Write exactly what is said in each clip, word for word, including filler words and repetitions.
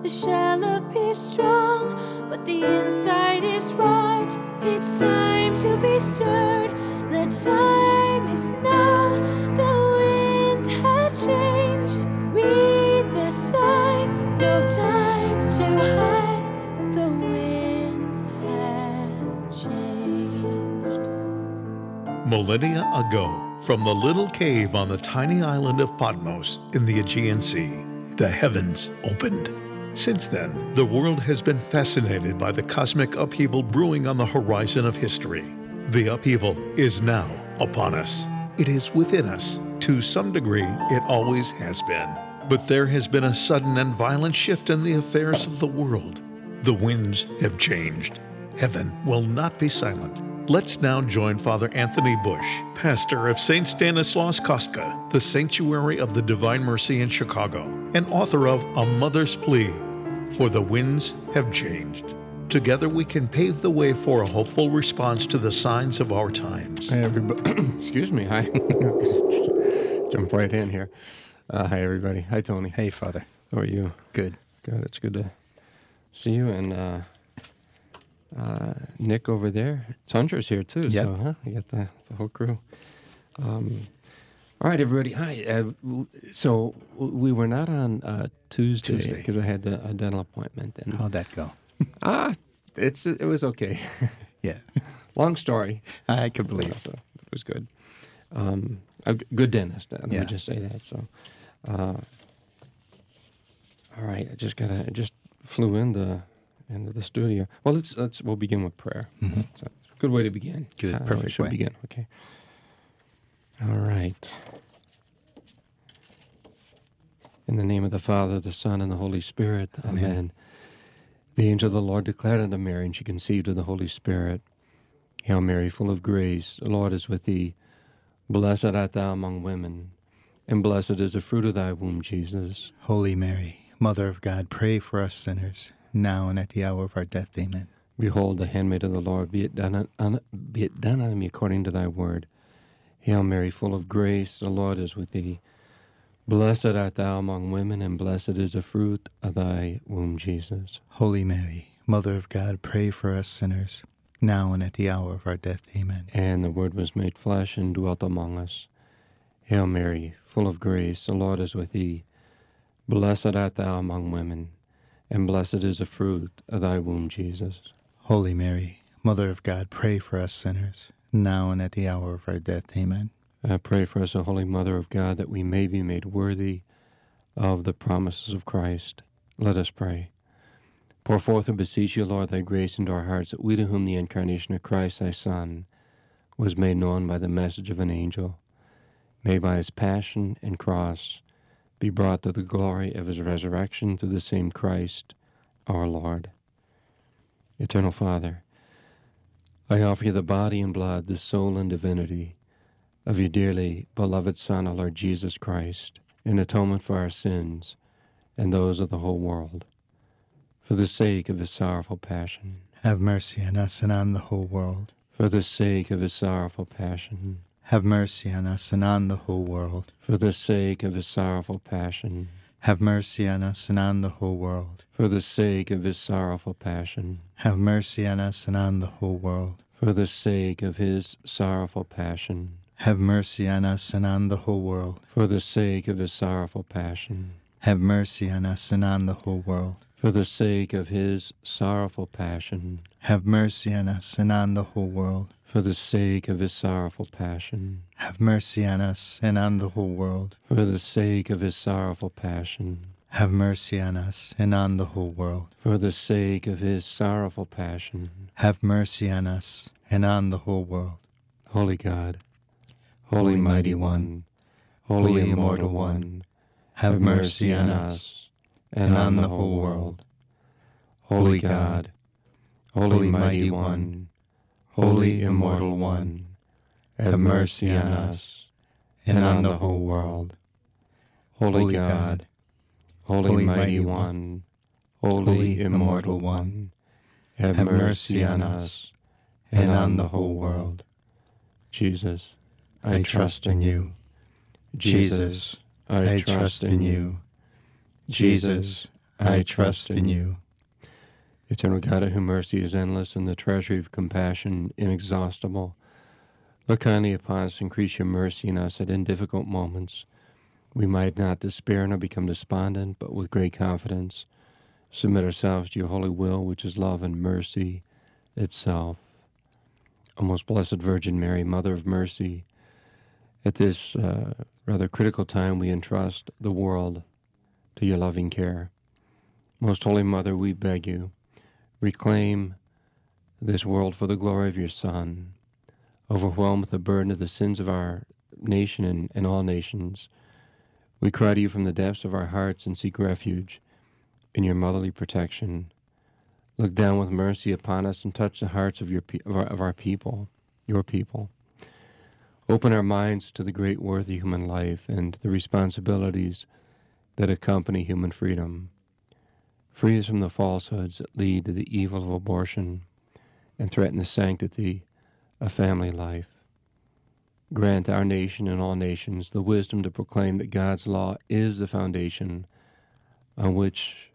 The shell appears strong, but the inside is rot. It's time to be stirred. The time is now. The winds have changed. Read the signs. No time to hide. The winds have changed. Millennia ago, from the little cave on the tiny island of Patmos in the Aegean Sea, the heavens opened. Since then, the world has been fascinated by the cosmic upheaval brewing on the horizon of history. The upheaval is now upon us. It is within us. To some degree, it always has been. But there has been a sudden and violent shift in the affairs of the world. The winds have changed. Heaven will not be silent. Let's now join Father Anthony Bush, pastor of Saint Stanislaus Kostka, the Sanctuary of the Divine Mercy in Chicago, and author of A Mother's Plea, For the Winds Have Changed. Together we can pave the way for a hopeful response to the signs of our times. Hi, everybody. Excuse me. Hi. Jump right in here. Uh, hi, everybody. Hi, Tony. Hey, Father. How are you? Good. Good. It's good to see you. And uh, uh, Nick over there. Tundra's here, too. Yep. So, huh? You got the, the whole crew. Um, all right, everybody. Hi. Uh, so we were not on uh, Tuesday because I had the, a dental appointment. And how'd that go? ah, it's it was okay. Yeah. Long story. I could believe. So it was good. Um, a g- good dentist. Let yeah. me just say that. So, uh, all right. I just gotta. I just flew into into the studio. Well, let's let's we'll begin with prayer. Mm-hmm. So it's a good way to begin. Good, uh, perfect should way. Begin. Okay. All right. In the name of the Father, the Son, and the Holy Spirit. Amen. Amen. The angel of the Lord declared unto Mary, and she conceived of the Holy Spirit. Hail Mary, full of grace, the Lord is with thee. Blessed art thou among women, and blessed is the fruit of thy womb, Jesus. Holy Mary, Mother of God, pray for us sinners, now and at the hour of our death. Amen. Behold, the handmaid of the Lord, be it done, un, be it done unto me according to thy word. Hail Mary, full of grace, the Lord is with thee. Blessed art thou among women, and blessed is the fruit of thy womb, Jesus. Holy Mary, Mother of God, pray for us sinners, now and at the hour of our death. Amen. And the Word was made flesh and dwelt among us. Hail Mary, full of grace, the Lord is with thee. Blessed art thou among women, and blessed is the fruit of thy womb, Jesus. Holy Mary, Mother of God, pray for us sinners, now and at the hour of our death. Amen. I pray for us, O Holy Mother of God, that we may be made worthy of the promises of Christ. Let us pray. Pour forth and beseech you, Lord, thy grace into our hearts, that we to whom the incarnation of Christ, thy Son, was made known by the message of an angel, may by his passion and cross be brought to the glory of his resurrection through the same Christ, our Lord. Eternal Father, I offer you the body and blood, the soul and divinity of your dearly beloved Son, our Lord Jesus Christ, in atonement for our sins and those of the whole world, for the sake of his sorrowful passion. Have mercy on us and on the whole world. For the sake of his sorrowful passion. Have mercy on us and on the whole world. For the sake of his sorrowful passion. Have mercy on us and on the whole world. For the sake of his sorrowful passion. Have mercy on us and on the whole world. For the sake of his sorrowful passion. Have mercy on us and on the whole world. For the sake of his sorrowful passion. Have mercy on us and on the whole world. For the sake of his sorrowful passion. Have mercy on us and on the whole world. For the sake of his sorrowful passion. Have mercy on us and on the whole world. For the sake of his sorrowful passion. Have mercy on us and on the whole world. For the sake of his sorrowful passion. Have mercy on us and on the whole world. Holy God, Holy Mighty One, Holy Immortal One, have mercy on us and on the whole world. Holy God, Holy Mighty One, Holy Immortal One, have mercy on us and on the whole world. Holy God, Holy Mighty One, Holy Immortal One, have mercy on us and on the whole world. Jesus, I trust in you. Jesus, I trust in you. Jesus, I trust in you. Eternal God, in whom mercy is endless and the treasury of compassion inexhaustible, look kindly upon us, increase your mercy in us, that in difficult moments we might not despair nor become despondent, but with great confidence submit ourselves to your holy will, which is love and mercy itself. O most blessed Virgin Mary, Mother of Mercy, at this uh, rather critical time we entrust the world to your loving care. Most Holy Mother, we beg you, reclaim this world for the glory of your Son. Overwhelmed with the burden of the sins of our nation and, and all nations, we cry to you from the depths of our hearts and seek refuge in your motherly protection. Look down with mercy upon us and touch the hearts of, your, of, our, of our people, your people. Open our minds to the great worth of human life and the responsibilities that accompany human freedom. Free us from the falsehoods that lead to the evil of abortion and threaten the sanctity of family life. Grant our nation and all nations the wisdom to proclaim that God's law is the foundation on which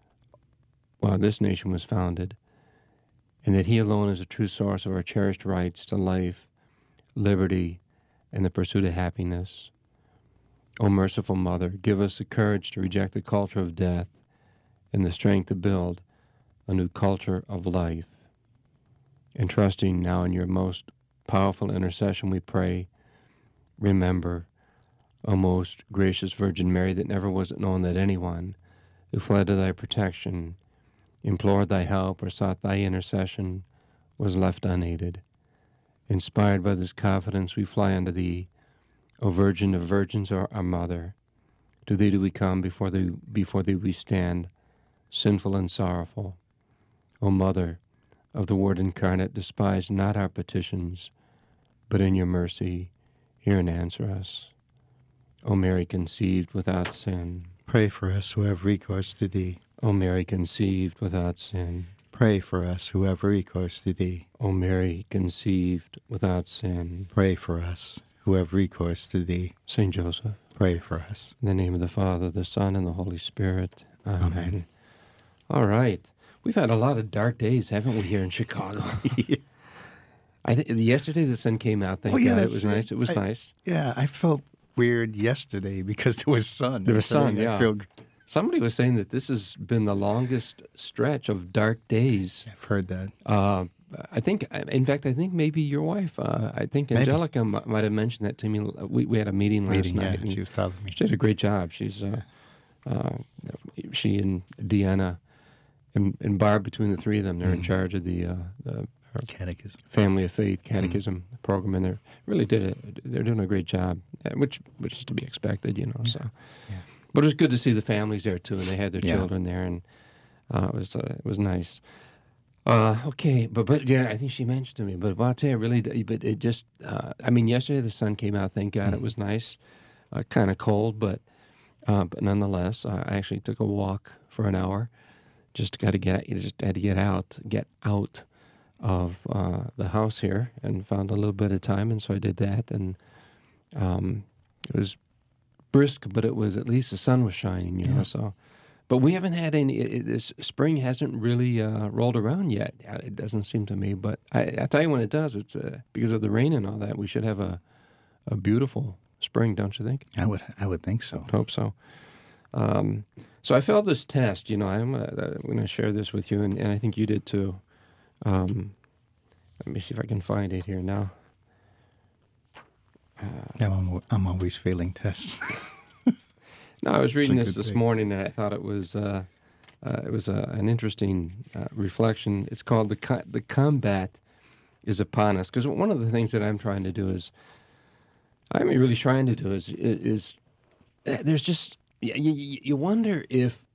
well, this nation was founded, and that he alone is the true source of our cherished rights to life, liberty, and the pursuit of happiness. O merciful Mother, give us the courage to reject the culture of death and the strength to build a new culture of life. And trusting now in your most powerful intercession, we pray, remember, O most gracious Virgin Mary, that never was it known that anyone who fled to thy protection, implored thy help, or sought thy intercession was left unaided. Inspired by this confidence, we fly unto thee, O Virgin of Virgins, our, our Mother. To thee do we come, before thee, before thee we stand, sinful and sorrowful. O Mother of the Word incarnate, despise not our petitions, but in your mercy hear and answer us. O Mary conceived without sin, Pray for us who have recourse to thee. O Mary conceived without sin, Pray for us who have recourse to thee. O Mary conceived without sin, Pray for us who have recourse to thee. Saint Joseph, Pray for us. in the name of the Father, the Son, and the Holy Spirit. Amen. Amen. All right. We've had a lot of dark days, haven't we, here in Chicago? Yeah. I th- yesterday the sun came out, thank Oh, yeah, God. It that's was it. nice. It was I- nice. Yeah, I felt weird yesterday because there was sun. There was sun, I yeah. feel, Somebody was saying that this has been the longest stretch of dark days. I've heard that. Uh, I think, in fact, I think maybe your wife, uh, I think Maybe. Angelica m- might have mentioned that to me. We, we had a meeting last Meeting, night. yeah, and she was telling me. She did a great job. She's, uh, uh, she and Deanna and, and Barb, between the three of them, they're in Mhm. charge of the, uh, the Catechism. Family of Faith Catechism program, and they really did it. They're doing a great job, uh, which which is to be expected, you know. So, Yeah. but it was good to see the families there too, and they had their Yeah. children there, and uh, it was uh, it was nice. Uh, okay, but but yeah, I think she mentioned to me, but I'll tell you, really, d- but it just, uh, I mean, yesterday the sun came out. Thank God, Mm. it was nice, uh, kind of cold, but uh, but nonetheless, uh, I actually took a walk for an hour. Just got to get, you just had to get out, get out of uh, the house here, and found a little bit of time, and so I did that, and um, it was brisk, but it was, at least the sun was shining, you know. Yeah. So, but we haven't had any. It, it- this spring hasn't really uh, rolled around yet. Uh, It doesn't seem to me, but I, I tell you, when it does, it's uh, because of the rain and all that. We should have a a beautiful spring, don't you think? I would, I would think so. Hope so. Um, so I failed this test. You know, I'm uh, going to share this with you, and, and I think you did too. Um, let me see if I can find it here now. Yeah, I'm, I'm always failing tests. No, I was reading a this good this thing. morning, and I thought it was uh, uh, it was uh, an interesting uh, reflection. It's called the co- the combat is upon us, because one of the things that I'm trying to do is, I'm really trying to do is is, is there's just you, you, you wonder if,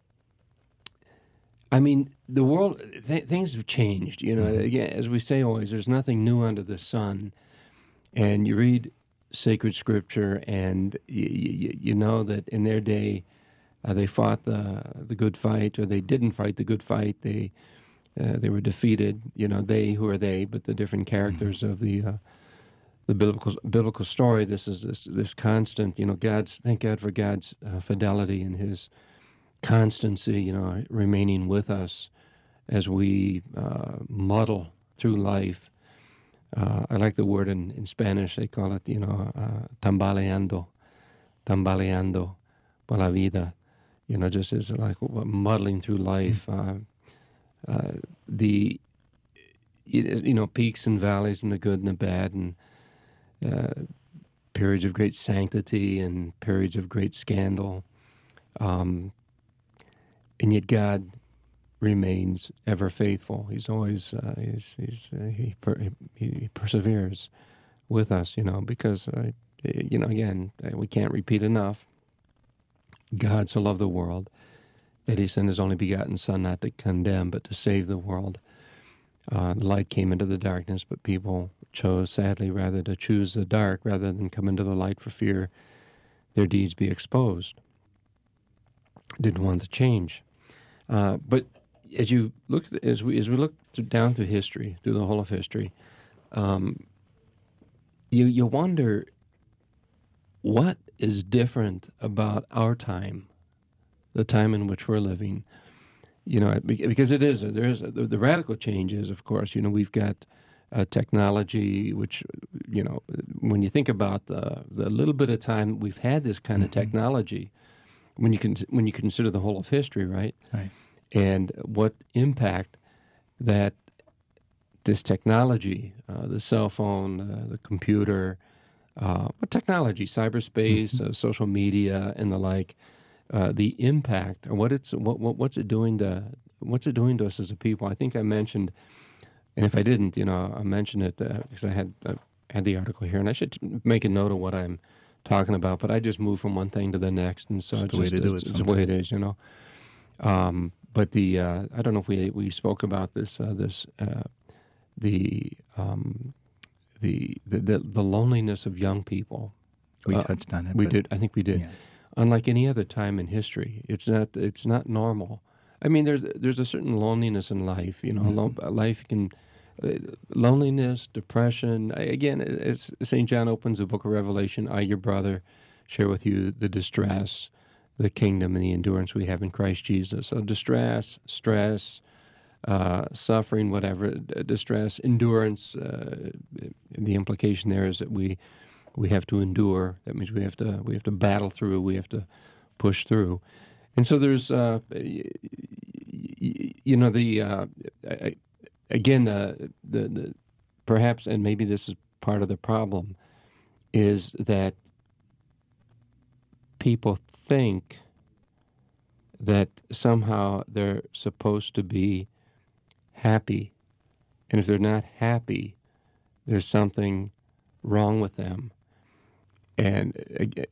I mean, the world, th- things have changed. You know, Mhm. again, as we say always, there's nothing new under the sun. And you read sacred scripture, and you, you, you know that in their day, uh, they fought the the good fight, or they didn't fight the good fight. They uh, they were defeated. You know, they, who are they, but the different characters of the uh, the biblical biblical story. This is this this constant. You know, God's thank God for God's uh, fidelity and His constancy, you know, remaining with us as we uh, muddle through life. Uh, I like the word in, in Spanish, they call it, you know, uh, tambaleando, tambaleando por la vida, you know, just as like muddling through life. Uh, uh, the, you know, peaks and valleys and the good and the bad, and uh, periods of great sanctity and periods of great scandal. Um, and yet God remains ever faithful. He's always, uh, he's, he's, uh, he, per, he perseveres with us, you know, because, uh, you know, again, we can't repeat enough. God so loved the world that he sent his only begotten Son, not to condemn, but to save the world. Uh, the light came into the darkness, but people chose, sadly, rather to choose the dark rather than come into the light for fear their deeds be exposed. Didn't want to change. Uh, but as you look, as we as we look through, down through history, through the whole of history, um, you you wonder what is different about our time, the time in which we're living. You know, because it is there is the, the radical change is, of course, you know, we've got uh, technology, which, you know, when you think about the the little bit of time we've had this kind of technology, when you can when you consider the whole of history, right? Right. And what impact that this technology, uh, the cell phone, uh, the computer, uh, what technology, cyberspace, mm-hmm. uh, social media, and the like, uh, the impact, or what it's what, what what's it doing to what's it doing to us as a people? I think I mentioned, and if I didn't, you know, I mentioned it uh, because I had I had the article here, and I should make a note of what I'm talking about. But I just move from one thing to the next, and so it's, it's the just, way to do it's, it. It's the way it is, you know. Um, But the uh, I don't know if we we spoke about this uh, this uh, the, um, the the the loneliness of young people. We uh, touched on it. We but, did. I think we did. Yeah. Unlike any other time in history, it's not it's not normal. I mean, there's there's a certain loneliness in life. You know, mm-hmm. Lo- life can uh, loneliness, depression. Again, as Saint John opens the book of Revelation, I, your brother, share with you the distress, the kingdom, and the endurance we have in Christ Jesus. So distress, stress, uh, suffering, whatever, d- distress, endurance, uh, the implication there is that we we have to endure. That means we have to we have to battle through, we have to push through. And so there's, uh, you know, the, uh, again, the, the, the perhaps, and maybe this is part of the problem, is that people think that somehow they're supposed to be happy. And if they're not happy, there's something wrong with them. And uh,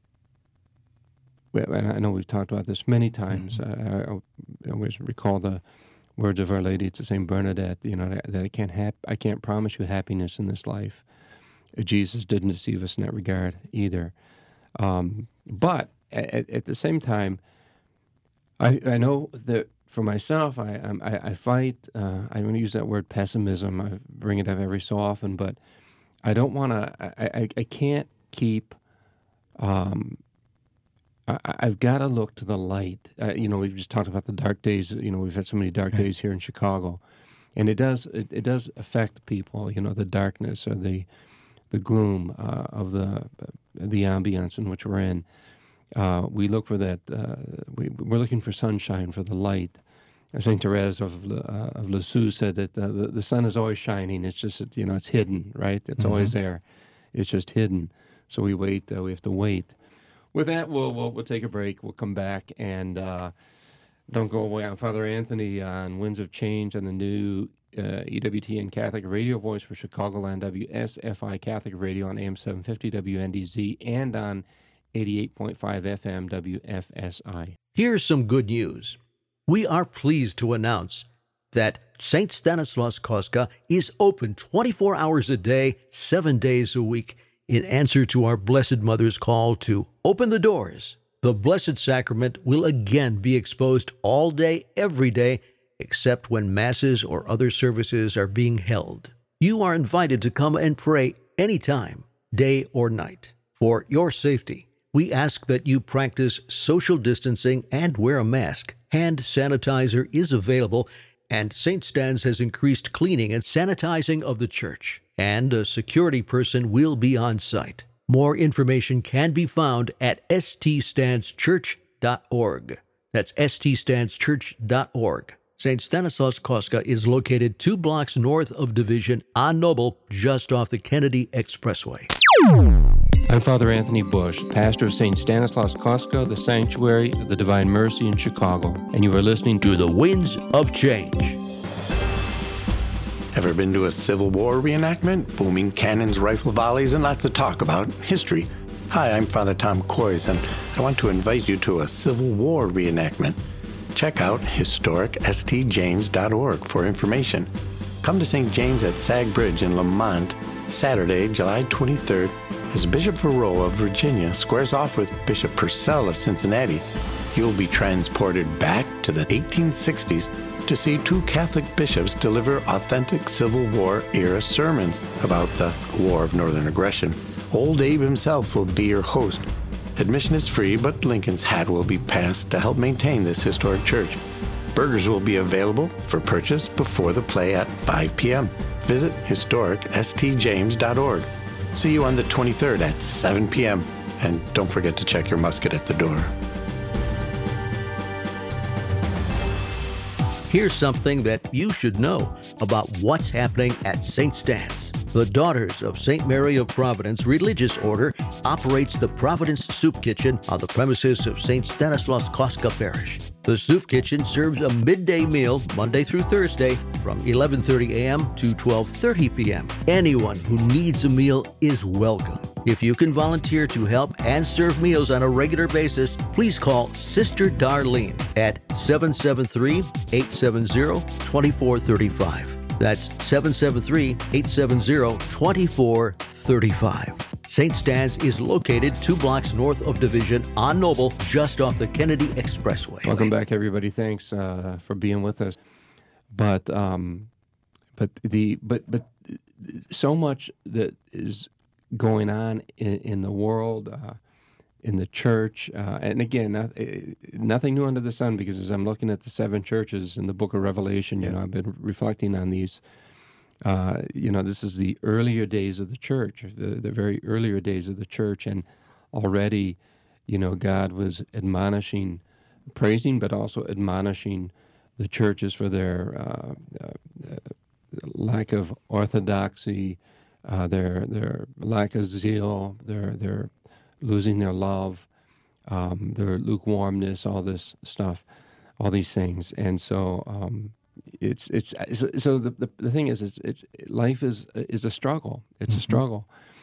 I know we've talked about this many times. Mm-hmm. I, I always recall the words of Our Lady to Saint Bernadette, you know, that, that I can't hap- I can't promise you happiness in this life. Jesus didn't deceive us in that regard either. Um, but at, at the same time, I, I know that for myself, I I, I fight. Uh, I don't use that word pessimism. I bring it up every so often, but I don't want to. I, I I can't keep. Um, I, I've got to look to the light. Uh, you know, we've just talked about the dark days. You know, we've had so many dark days here in Chicago, and it does it, it does affect people. You know, the darkness or the the gloom uh, of the the ambience in which we're in. Uh, we look for that. Uh, we, we're looking for sunshine, for the light. Saint Therese of uh, of Lisieux said that uh, the the sun is always shining. It's just that, you know, it's hidden, right? It's mm-hmm. always there. It's just hidden. So we wait. Uh, we have to wait. With that, we'll, we'll we'll take a break. We'll come back and uh, don't go away. I'm Father Anthony on Winds of Change on the new uh, E W T N Catholic Radio Voice for Chicagoland, W S F I Catholic Radio on A M seven fifty W N D Z and on eighty-eight point five F M W F S I. Here's some good news. We are pleased to announce that Saint Stanislaus Kostka is open twenty-four hours a day, seven days a week, in answer to our Blessed Mother's call to open the doors. The Blessed Sacrament will again be exposed all day, every day, except when Masses or other services are being held. You are invited to come and pray anytime, day or night. For your safety, we ask that you practice social distancing and wear a mask. Hand sanitizer is available, and Saint Stan's has increased cleaning and sanitizing of the church, and a security person will be on site. More information can be found at s t stans church dot org. That's s t stans church dot org. Saint Stanislaus Kostka is located two blocks north of Division on Noble, just off the Kennedy Expressway. I'm Father Anthony Bush, pastor of Saint Stanislaus Kostka, the Sanctuary of the Divine Mercy in Chicago, and you are listening to To the Winds of Change. Ever been to a Civil War reenactment? Booming cannons, rifle volleys, and lots of talk about history. Hi, I'm Father Tom Coys, and I want to invite you to a Civil War reenactment. Check out historic s t james dot org for information. Come to Saint James at Sag Bridge in Lamont, Saturday, July twenty-third, as Bishop Verreau of Virginia squares off with Bishop Purcell of Cincinnati. He will be transported back to the eighteen sixties to see two Catholic bishops deliver authentic Civil War era sermons about the War of Northern Aggression. Old Abe himself will be your host. Admission is free, but Lincoln's hat will be passed to help maintain this historic church. Burgers will be available for purchase before the play at five p.m. Visit historic s t james dot org. See you on the twenty-third at seven p.m. And don't forget to check your musket at the door. Here's something that you should know about what's happening at Saint Stan's. The Daughters of Saint Mary of Providence Religious Order operates the Providence Soup Kitchen on the premises of Saint Stanislaus Kostka Parish. The Soup Kitchen serves a midday meal Monday through Thursday from eleven thirty a.m. to twelve thirty p.m. Anyone who needs a meal is welcome. If you can volunteer to help and serve meals on a regular basis, please call Sister Darlene at seven seven three, eight seven zero, two four three five. That's seven seven three, eight seven zero, two four three five. Saint Stan's is located two blocks north of Division on Noble, just off the Kennedy Expressway. Welcome back, everybody. Thanks uh, for being with us. But um, but the but but so much that is going on in, in the world, uh, in the church, uh, and again, not, nothing new under the sun. Because as I'm looking at the seven churches in the Book of Revelation, you know, I've been reflecting on these. Uh, you know, this is the earlier days of the church, the, the very earlier days of the church, and already, you know, God was admonishing, praising, but also admonishing the churches for their uh, uh, lack of orthodoxy, uh, their their lack of zeal, their their losing their love, um, their lukewarmness, all this stuff, all these things, and so. Um, It's it's so the, the the thing is it's it's life is is a struggle. It's mm-hmm. a struggle.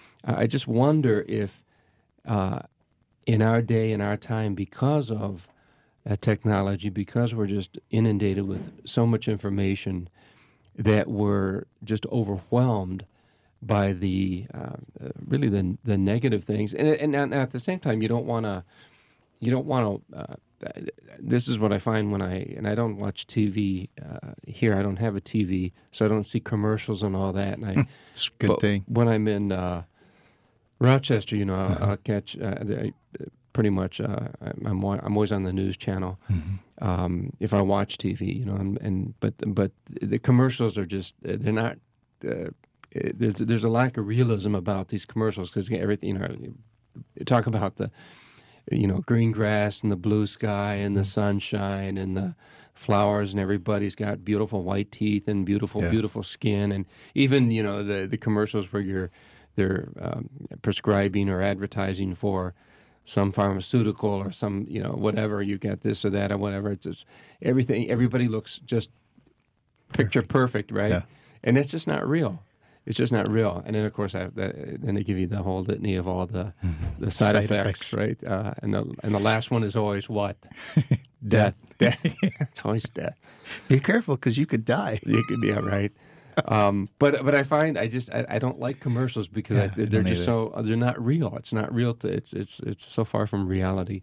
I just wonder if uh, in our day, in our time, because of uh, technology, because we're just inundated with so much information, that we're just overwhelmed by the uh, really the the negative things, and and, and at the same time, you don't want to you don't want to. Uh, This is what I find when I, and I don't watch T V uh, here. I don't have a T V, so I don't see commercials and all that. And I, it's a good thing. When I'm in uh, Rochester, you know, I'll, uh-huh. I'll catch uh, I, pretty much. Uh, I'm I'm always on the news channel. Mm-hmm. Um, if I watch T V, you know, and, and but but the commercials are just they're not. Uh, there's there's a lack of realism about these commercials because everything. You know, you talk about the. You know, green grass and the blue sky and the sunshine and the flowers, and everybody's got beautiful white teeth and beautiful, yeah. beautiful skin, and even you know the the commercials where you're they're um, prescribing or advertising for some pharmaceutical or some you know whatever, you get this or that or whatever. It's just everything. Everybody looks just picture perfect, right? Yeah. And it's just not real. It's just not real. And then, of course, I, that, then they give you the whole litany of all the mm-hmm. the side, side effects, effects, right? Uh, and the and the last one is always what? Death. Death. It's always death. Be careful, because you could die. You could, yeah, right. Um, but but I find I just I, I don't like commercials because yeah, I, they're just either. so they're not real. It's not real. To, it's it's it's so far from reality.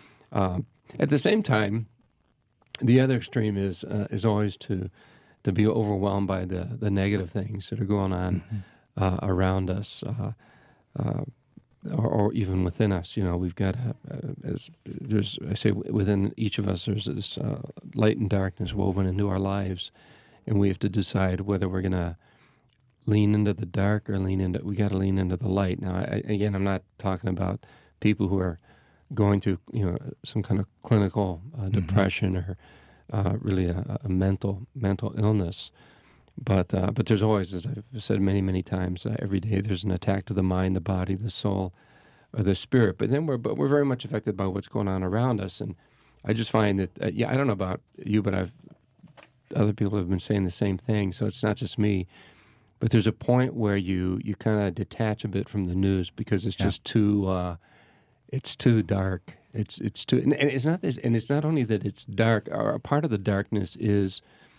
Um, at the same time, the other extreme is uh, is always to. to be overwhelmed by the, the negative things that are going on mm-hmm. uh, around us. Uh, uh, or, or even within us, you know, we've got, a, a, as there's, I say, within each of us, there's this uh, light and darkness woven into our lives, and we have to decide whether we're going to lean into the dark or lean into, we got to lean into the light. Now, I, again, I'm not talking about people who are going through, you know, some kind of clinical uh, depression mm-hmm. or uh, really a, a mental mental illness. But uh, but there's always, as I've said many, many times, uh, every day there's an attack to the mind, the body, the soul, or the spirit. But then we're but we're very much affected by what's going on around us. And I just find that, uh, yeah, I don't know about you, but I've other people have been saying the same thing. So it's not just me. But there's a point where you, you kind of detach a bit from the news because it's yeah. just too uh, it's too dark. It's it's too and, and it's not this, and it's not only that it's dark. Or a part of the darkness is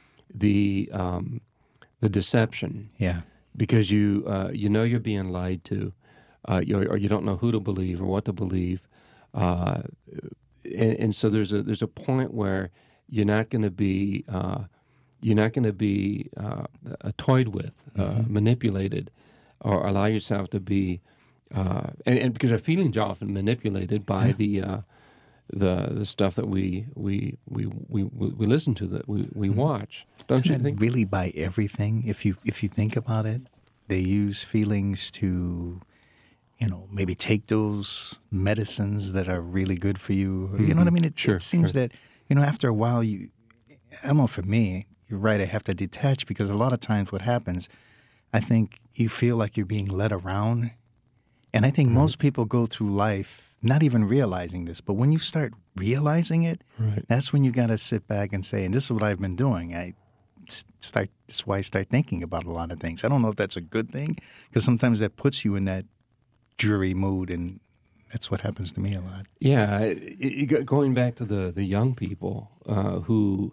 the um, the deception. Yeah. Because you uh, you know you're being lied to, uh, you, or you don't know who to believe or what to believe, uh, and, and so there's a there's a point where you're not going to be uh, you're not going to be uh, toyed with, uh, mm-hmm. manipulated, or allow yourself to be, uh, and, and because our feelings are often manipulated by yeah. the. Uh, the the stuff that we we we we, we listen to, that we, we watch. Don't Isn't you think? Really, by everything, if you if you think about it, they use feelings to, you know, maybe take those medicines that are really good for you. Mm-hmm. You know what I mean? It, sure, it seems sure. that, you know, after a while, you, I don't know, for me, you're right, I have to detach, because a lot of times what happens, I think you feel like you're being led around. And I think mm-hmm. most people go through life not even realizing this, but when you start realizing it, right. that's when you got to sit back and say, and this is what I've been doing. I start. That's why I start thinking about a lot of things. I don't know if that's a good thing, because sometimes that puts you in that dreary mood, and that's what happens to me a lot. Yeah, it, it, going back to the the young people uh, who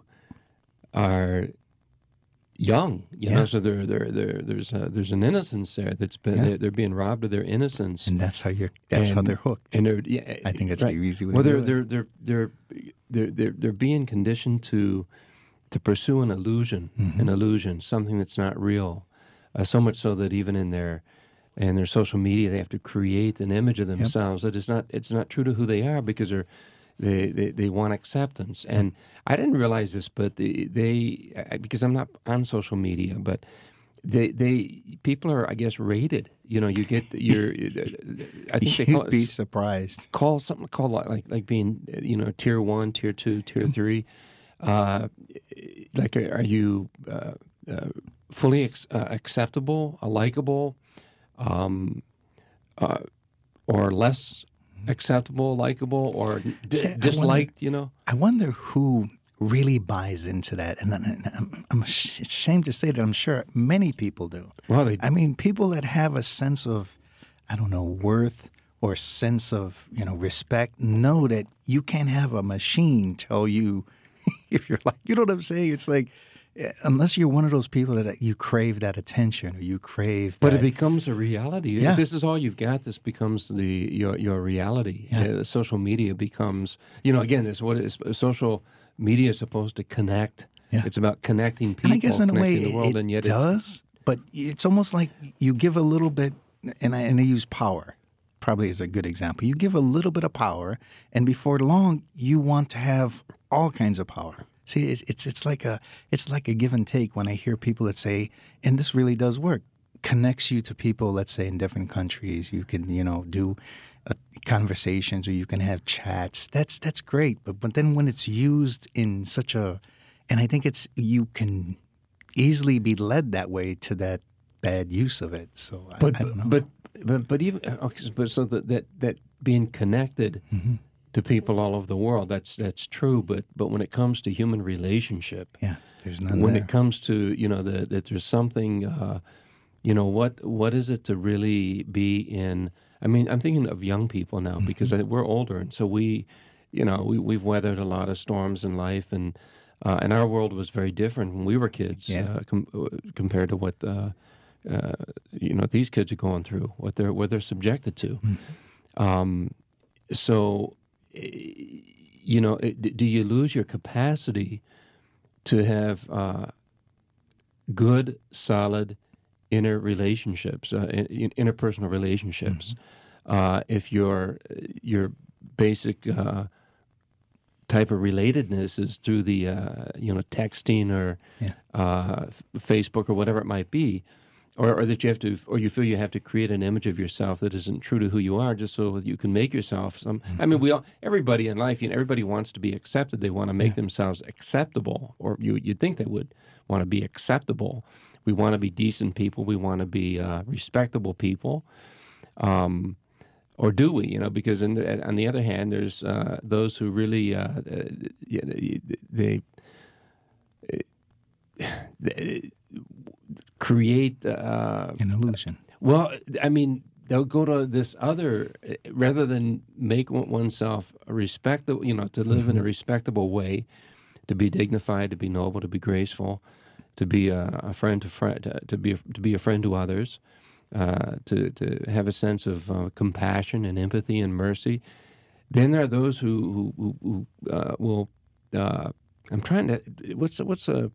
are young, you yeah. know, so there there there there's a, there's an innocence there that's been yeah. they're, they're being robbed of their innocence, and that's how you're that's and, how they're hooked. And they're, yeah, I think that's right. the easy way. Well, to they're, do they're it. they're they're they're they're they're being conditioned to to pursue an illusion, mm-hmm. an illusion, something that's not real. Uh, so much so that even in their in their social media, they have to create an image of themselves yep. that is not it's not true to who they are, because they're They, they they want acceptance. And I didn't realize this, but they, they because I'm not on social media, but they they people are, I guess, rated. You know, you get your. I think they call You'd be it, surprised. Call something called like, like like being, you know, tier one, tier two, tier three. Uh, like, are you uh, uh, fully ex- uh, acceptable, uh, likable, um, uh, or less acceptable, likable, or d- See, disliked, wonder, you know? I wonder who really buys into that. And I'm, I'm ashamed to say that I'm sure many people do. Well, they do. I mean, people that have a sense of, I don't know, worth or sense of, you know, respect know that you can't have a machine tell you if you're like, you know what I'm saying? It's like, unless you're one of those people that you crave that attention, or you crave that. But it becomes a reality. Yeah. If this is all you've got, this becomes the your your reality. Yeah. Uh, social media becomes, you know, again, this what is social media is supposed to connect. Yeah. It's about connecting people, and I guess in a way the world, it and yet does, it's, but it's almost like you give a little bit, and I, and I use power, probably is a good example. You give a little bit of power, and before long, you want to have all kinds of power. See, it's, it's it's like a it's like a give and take when I hear people that say, and this really does work, connects you to people, let's say in different countries. You can, you know, do uh, conversations, or you can have chats. That's that's great. But but then when it's used in such a, and I think it's you can easily be led that way to that bad use of it. So I, but, I don't know. But but but even okay, but so that that, that being connected. Mm-hmm. to people all over the world, that's that's true. But but when it comes to human relationship, yeah, there's none when there. it comes to, you know, the, that there's something, uh, you know, what what is it to really be in? I mean, I'm thinking of young people now, mm-hmm. because we're older, and so we, you know, we we've weathered a lot of storms in life, and uh, and our world was very different when we were kids, yeah. uh, com- compared to what uh, uh, you know these kids are going through, what they're what they're subjected to. Mm-hmm. Um, so. You know, do you lose your capacity to have uh, good, solid inner relationships, uh, interpersonal relationships? Uh, if your your basic uh, type of relatedness is through the uh, you know texting or Yeah. uh, f- Facebook or whatever it might be, or, or that you have to, or you feel you have to create an image of yourself that isn't true to who you are, just so that you can make yourself some. I mean, we all, everybody in life, you know, everybody wants to be accepted. They want to make Yeah. themselves acceptable, or you you'd think they would want to be acceptable. We want to be decent people. We want to be uh, respectable people. Um, Or do we? You know, because in the, on the other hand, there's uh, those who really uh, uh, they, they create uh, An illusion. well, I mean, they'll go to this other rather than make oneself a respectable, you know, to live in a respectable way, to be dignified, to be noble, to be graceful, to be a, a friend to friend, to be a, to be a friend to others. Uh, to to have a sense of uh, compassion and empathy and mercy. Then there are those who who, who, who uh, will. Uh, I'm trying to. What's what's a.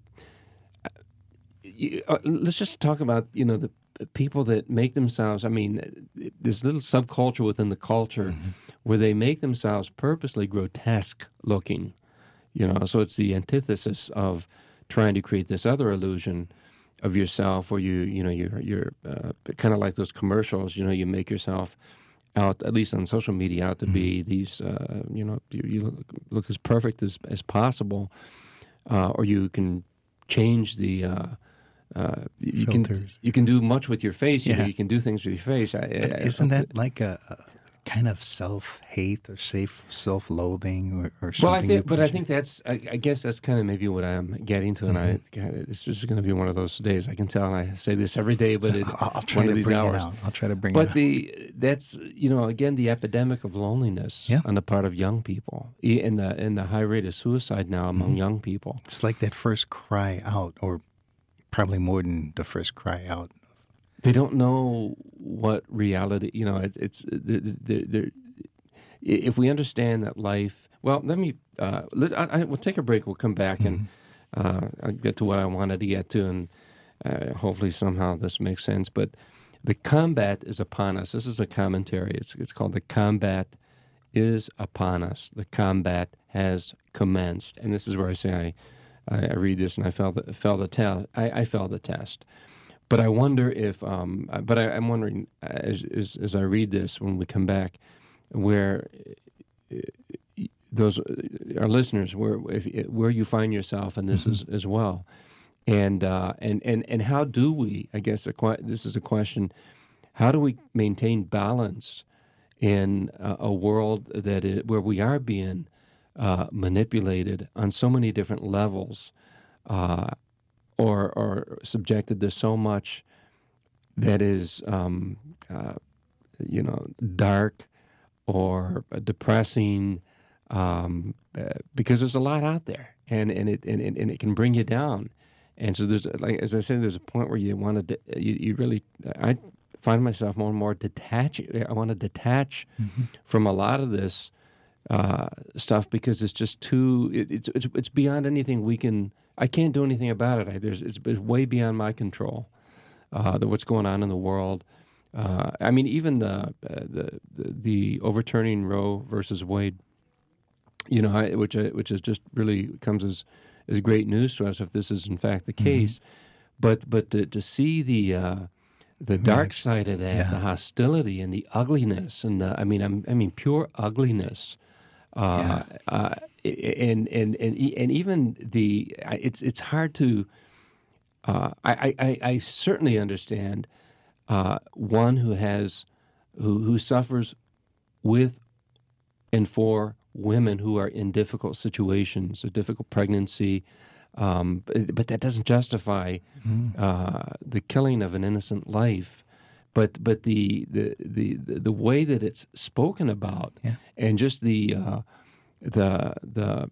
Uh, let's just talk about you know the people that make themselves. I mean, this little subculture within the culture mm-hmm. where they make themselves purposely grotesque looking. You know, so it's the antithesis of trying to create this other illusion of yourself, or you, you know, you're you're uh, kind of like those commercials. You know, you make yourself out, at least on social media, out to mm-hmm. be these. Uh, you know, you, you look, look as perfect as as possible, uh, or you can change the. Uh, uh, you Filters. can you can do much with your face. You Yeah. know, you can do things with your face. I, I, Isn't I, that like a, a kind of self-hate or safe self-loathing or, or something? Well, I you think, but I push- think that's. I, I guess that's kind of maybe what I'm getting to, and Mm-hmm. I. God, this is going to be one of those days. I can tell, and I say this every day, but it, I'll, I'll try one to of these bring hours. it out. I'll try to bring But it out. the that's you know again the epidemic of loneliness Yeah. on the part of young people, E- and the and the high rate of suicide now among Mm-hmm. young people. It's like that first cry out, or probably more than the first cry out. They don't know what reality. You know, it, it's they're, they're, they're, if we understand that life. Well, let me. Uh, let, I, I, we'll take a break. We'll come back and uh, I'll get to what I wanted to get to, and uh, hopefully somehow this makes sense. But the combat is upon us. This is a commentary. It's it's called "The Combat is Upon Us." The combat has commenced, and this is where I say I. I read this and I fell the, fell the test. I, I fell the test, but I wonder if. Um, but I, I'm wondering as, as as I read this when we come back, where those our listeners, where if where you find yourself in this mm-hmm. as as well, and uh, and and and how do we? I guess a, this is a question. How do we maintain balance in a, a world that is, where we are being Uh, manipulated on so many different levels, uh, or or subjected to so much that is, um, uh, you know, dark or depressing, um, uh, because there's a lot out there, and and it and, and it can bring you down, and so there's like as I said, there's a point where you want to you, you really I find myself more and more detach. I want to detach mm-hmm. from a lot of this. Uh, stuff because it's just too it, it's it's it's beyond anything we can. I can't do anything about it. I, there's it's, it's way beyond my control. Uh, the, what's going on in the world. Uh, I mean, even the, uh, the the the overturning Roe versus Wade. You know, I, which I, which is just really comes as as great news to us if this is in fact the case. Mm-hmm. But but to, to see the. Uh, The dark side of that, yeah. the hostility and the ugliness, and the, I mean, I'm, I mean, pure ugliness, uh, yeah. uh, and and and and even the, it's it's hard to. Uh, I, I I certainly understand uh, one who has, who who suffers with, and for women who are in difficult situations, a difficult pregnancy. Um, but, but that doesn't justify mm. uh, the killing of an innocent life. But but the the, the, the way that it's spoken about, yeah. and just the uh, the the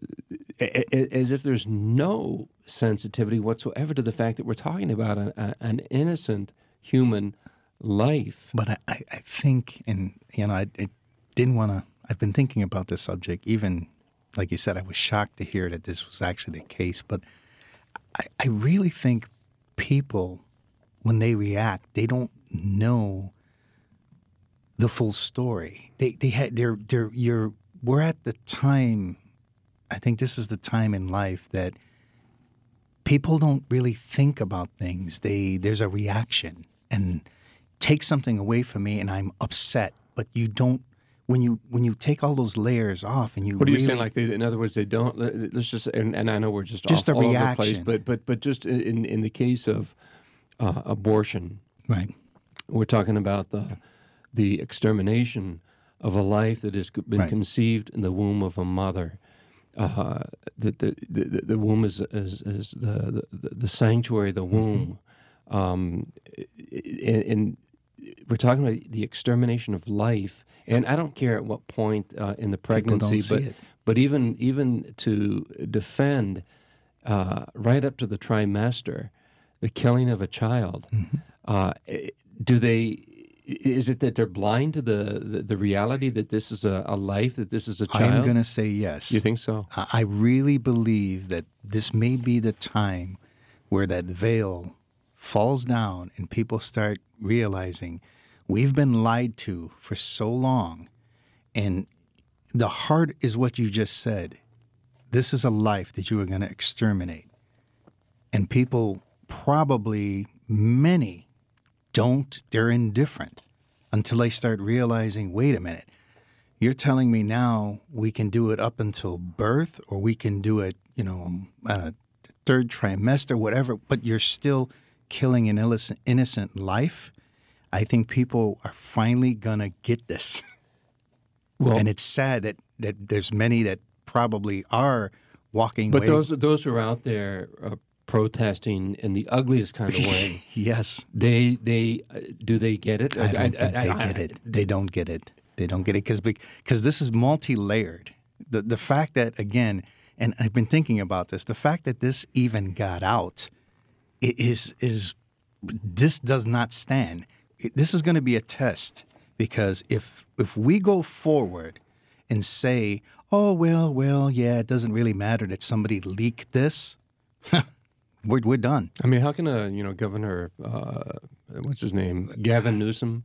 uh, as if there's no sensitivity whatsoever to the fact that we're talking about an, an innocent human life. But I, I, I think, and you know, I, I didn't want to. I've been thinking about this subject even. Like you said, I was shocked to hear that this was actually the case. But I, I really think people, when they react, they don't know the full story. They they had they're they're you're we're at the time. I think this is the time in life that people don't really think about things. They there's a reaction, and take something away from me, and I'm upset. But you don't when you when you take all those layers off, and you What are you really, saying? Like, they, in other words, they don't. Let's just and, and I know we're just Just off, a all over the place, reaction. but but but just in in the case of uh, abortion, right? we're talking about the the extermination of a life that has been Right. conceived in the womb of a mother. Uh, the, the, the the womb is is, is the, the the sanctuary, the womb, Mm-hmm. um, and, and we're talking about the extermination of life. And I don't care at what point uh, in the pregnancy, see but it. but even even to defend uh, right up to the trimester, the killing of a child. Mm-hmm. Uh, do they? Is it that they're blind to the, the, the reality that this is a, a life, that this is a child? I'm going to say yes. You think so? I I really believe that this may be the time where that veil falls down and people start realizing we've been lied to for so long. And the heart is what you just said. This is a life that you are going to exterminate. And people probably, many, don't, they're indifferent until they start realizing, wait a minute, you're telling me now we can do it up until birth, or we can do it, you know, uh, third trimester, whatever, but you're still killing an innocent, innocent life. I think people are finally going to get this. Well, And it's sad that, that there's many that probably are walking but away. those those are out there uh, protesting in the ugliest kind of way. Yes. They they uh, do they get it? I don't think I- they I- get it. They don't get it. They don't get it because because this is multi-layered. The the fact that, again, and I've been thinking about this, the fact that this even got out i- is is this does not stand. It- This is going to be a test, because if if we go forward and say, oh well, well, yeah, it doesn't really matter that somebody leaked this, we're we're done. I mean, how can a you know governor, uh, what's his name, Gavin Newsom,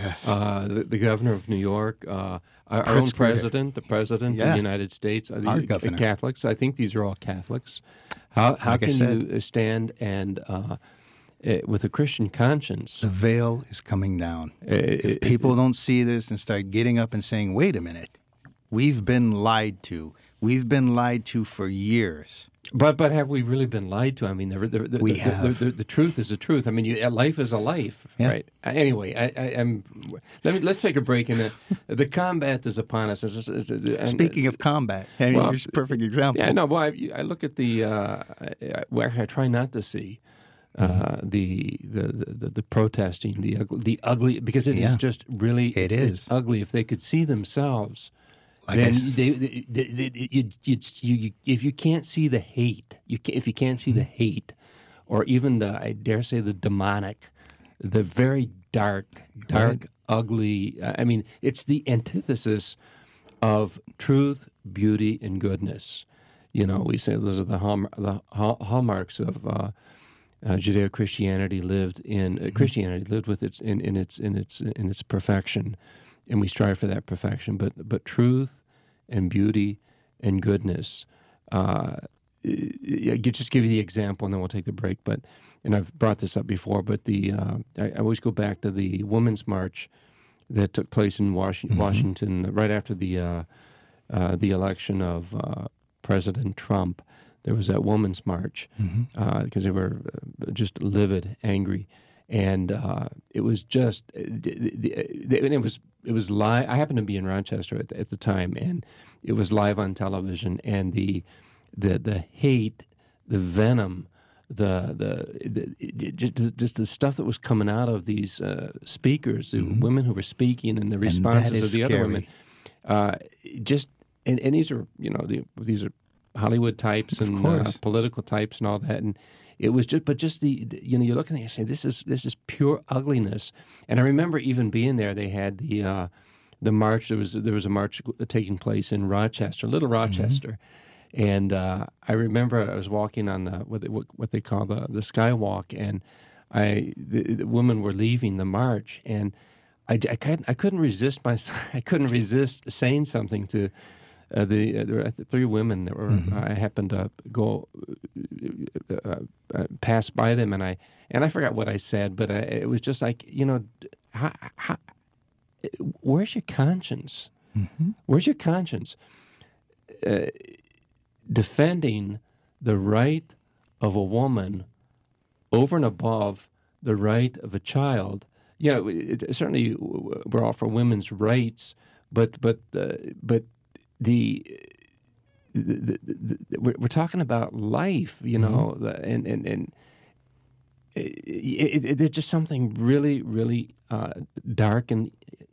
uh, the, the governor of New York, uh, our, our own Pritzker. president, the president of Yeah. the United States, are Our the, governor. Catholics? I think these are all Catholics. How how Like I can said. you stand and uh, eh, with a Christian conscience? The veil is coming down. it- If people don't see this and start getting up and saying, wait a minute, we've been lied to. We've been lied to for years. But but have we really been lied to? I mean, the the, the, We the, have. The, the, the truth is the truth. I mean, you, life is a life, Yeah. right? Uh, Anyway, I, I, I'm. Let me let's take a break. And the, the combat is upon us. It's- it's- it's- and- Speaking of combat, I mean, Well, you're a perfect example. yeah, no. Well, I, I look at the. Uh, I, well, I try not to see uh, the, the, the the protesting, the ugly, the ugly, because it is Yeah. just really It it's, is. it's ugly. If they could see themselves. Like I then s- they, they, they, they, you, you, you, you, if you can't see the hate, you can, if you can't see the hate, or even the, I dare say, the demonic, the very dark, dark, ugly. I mean, it's the antithesis of truth, beauty, and goodness. You know, we say those are the, hallmark, the hall, hallmarks of uh, uh, Judeo-Christianity. Lived in uh, Christianity lived with its in, in its in its in its perfection. And we strive for that perfection, but but truth and beauty and goodness. Uh, I could just give you the example, and then we'll take the break. But and I've brought this up before, but the uh, I, I always go back to the Women's March that took place in Washington, Mm-hmm. Washington right after the uh, uh, the election of uh, President Trump. There was that Women's March because Mm-hmm. uh, they were uh, just livid, angry. And uh, it was just, the, the, and it was it was live. I happened to be in Rochester at the, at the time, and it was live on television. And the the the hate, the venom, the the, the just, just the stuff that was coming out of these uh, speakers, the women who were speaking, and the responses is of the other scary. women, uh, just and, and these are you know the, these are Hollywood types Of and uh, course. political types and all that, and. It was just, but just the, the you know, you look at it and you say, this is this is pure ugliness. And I remember even being there. They had the uh, the march. There was there was a march taking place in Rochester, Little Rochester, and uh, I remember I was walking on the what they, what, what they call the the skywalk, and I the, the women were leaving the march, and I, I, couldn't, I couldn't resist my I couldn't resist saying something to uh, the uh, there were three women that were mm-hmm. I happened to go uh, uh, pass by them, and I and I forgot what I said, but I, it was just like, you know, how, how, where's your conscience? Mm-hmm. Where's your conscience? Uh, defending the right of a woman over and above the right of a child. You know, it, it, certainly we're all for women's rights, but but uh, but the, the, the, the we're, we're talking about life, you know, mm-hmm. and and and it, it, it, there's just something really really uh, dark and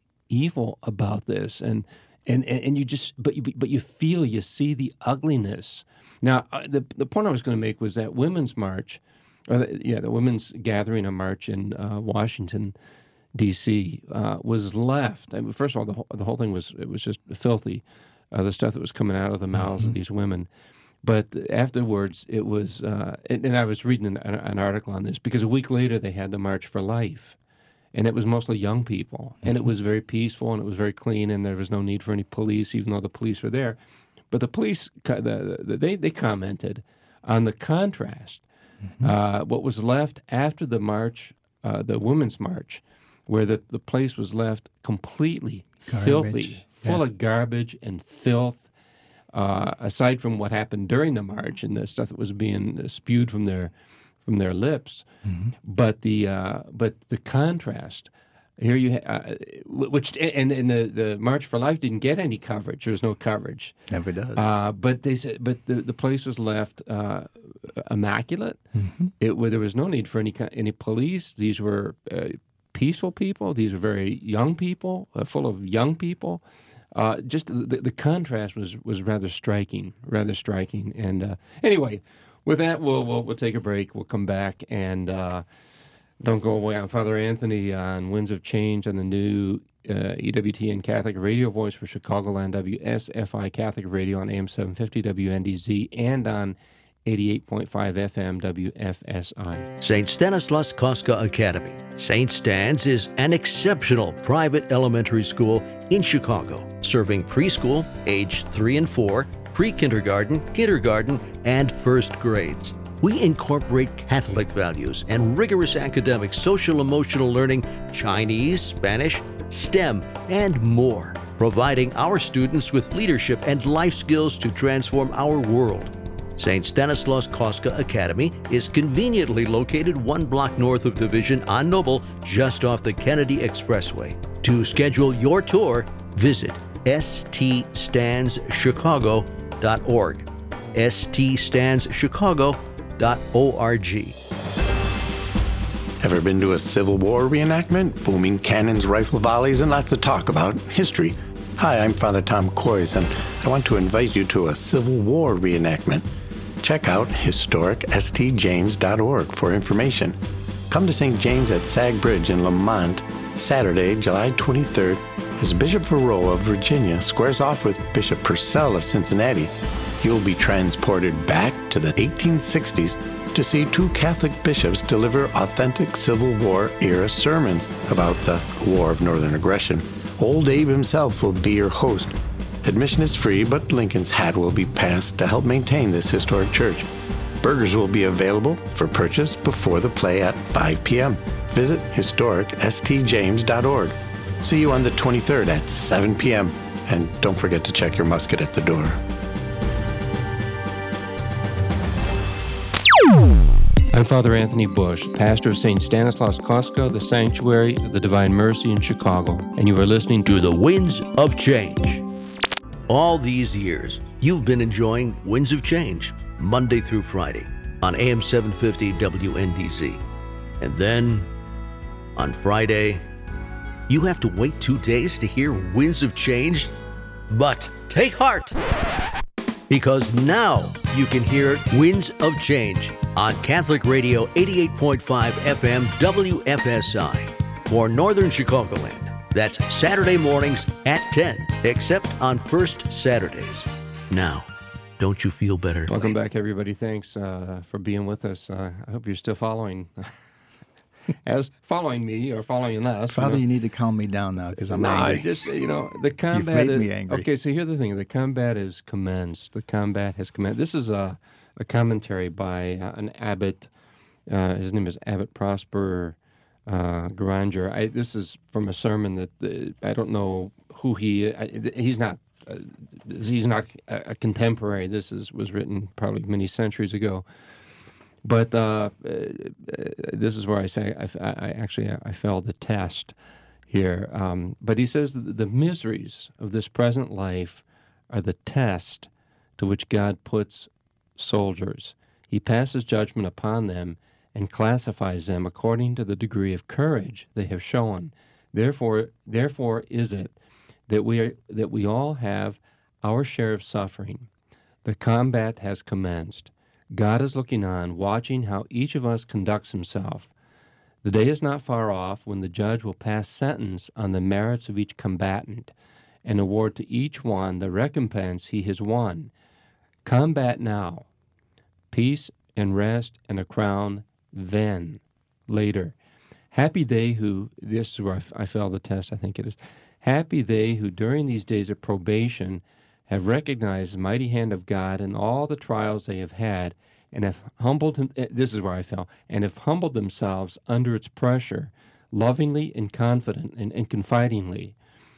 evil about this, and and and you just but you but you feel you see the ugliness. Now, uh, the the point I was going to make was that Women's March. Or the, yeah, the women's gathering, a march in uh, Washington, D C uh, was left. I mean, first of all, the whole, the whole thing was it was just filthy, uh, the stuff that was coming out of the mouths mm-hmm. of these women. But afterwards, it was, uh, and, and I was reading an, an article on this because a week later they had the March for Life, and it was mostly young people, mm-hmm. and it was very peaceful and it was very clean, and there was no need for any police, even though the police were there. But the police, the, the, they they commented on the contrast. Mm-hmm. Uh, what was left after the march, uh, the Women's March, where the, the place was left completely garbage. filthy, full yeah. of garbage and filth, uh, aside from what happened during the march and the stuff that was being spewed from their from their lips. Mm-hmm. But the uh, but the contrast. Here you, ha- uh, which and, and the, the March for Life didn't get any coverage. There was no coverage. Never does. Uh, but they said, but the, the place was left uh, immaculate. Mm-hmm. It there was no need for any any police. These were uh, peaceful people. These were very young people, uh, full of young people. Uh, just the, the contrast was was rather striking, rather striking. And uh, anyway, with that, we'll, we'll we'll take a break. We'll come back and. Uh, Don't go away. I'm Father Anthony on Winds of Change on the new uh, E W T N Catholic Radio Voice for Chicagoland, W S F I Catholic Radio on A M seven fifty W N D Z, and on eighty-eight point five F M W F S I. Saint Stanislaus Kostka Academy. Saint Stan's is an exceptional private elementary school in Chicago, serving preschool, age three and four, pre-kindergarten, kindergarten, and first grades. We incorporate Catholic values and rigorous academic social-emotional learning, Chinese, Spanish, STEM, and more, providing our students with leadership and life skills to transform our world. Saint Stanislaus Kostka Academy is conveniently located one block north of Division on Noble, just off the Kennedy Expressway. To schedule your tour, visit s t stands chicago dot org. s t stands chicago dot org. Ever been to a Civil War reenactment? Booming cannons, rifle volleys, and lots of talk about history. Hi, I'm Father Tom Kois, and I want to invite you to a Civil War reenactment. Check out historic s t james dot org for information. Come to Saint James at Sag Bridge in Lamont, Saturday, July twenty-third, as Bishop Verroa of Virginia squares off with Bishop Purcell of Cincinnati. You'll be transported back to the eighteen sixties to see two Catholic bishops deliver authentic Civil War-era sermons about the War of Northern Aggression. Old Abe himself will be your host. Admission is free, but Lincoln's hat will be passed to help maintain this historic church. Burgers will be available for purchase before the play at five p.m. Visit historic s t james dot org. See you on the twenty-third at seven p.m. And don't forget to check your musket at the door. I'm Father Anthony Bush, pastor of Saint Stanislaus Kostka, the Sanctuary of the Divine Mercy in Chicago, and you are listening to The Winds of Change. All these years, you've been enjoying Winds of Change, Monday through Friday, on A M seven fifty W N D Z. And then, on Friday, you have to wait two days to hear Winds of Change? But take heart, because now you can hear Winds of Change on Catholic Radio eighty-eight point five F M W F S I for Northern Chicagoland. That's Saturday mornings at ten, except on first Saturdays. Now, don't you feel better? Welcome back, everybody. Thanks uh, for being with us. Uh, I hope you're still following. as following me or following us. Father, you, know. you need to calm me down now because I'm no, angry. I just, you know, the combat You've made is, me angry. Okay, so here's the thing. The combat is commenced. The combat has commenced. This is a, a commentary by uh, an abbot. Uh, his name is Abbot Prosper uh, Granger. I, this is from a sermon that uh, I don't know who he. I, he's not. Uh, he's not a, a contemporary. This is was written probably many centuries ago. But uh, uh, this is where I say I, I actually I failed the test here. Um, but he says that the miseries of this present life are the test to which God puts soldiers. He passes judgment upon them and classifies them according to the degree of courage they have shown. Therefore, therefore is it that we are, that we all have our share of suffering. The combat has commenced. God is looking on, watching how each of us conducts himself. The day is not far off when the judge will pass sentence on the merits of each combatant and award to each one the recompense he has won. Combat now. Peace and rest and a crown then, later. Happy they who, this is where I, I failed the test, I think it is. Happy they who during these days of probation have recognized the mighty hand of God in all the trials they have had, and have humbled, this is where I fell, and have humbled themselves under its pressure, lovingly and confident and, and confidingly.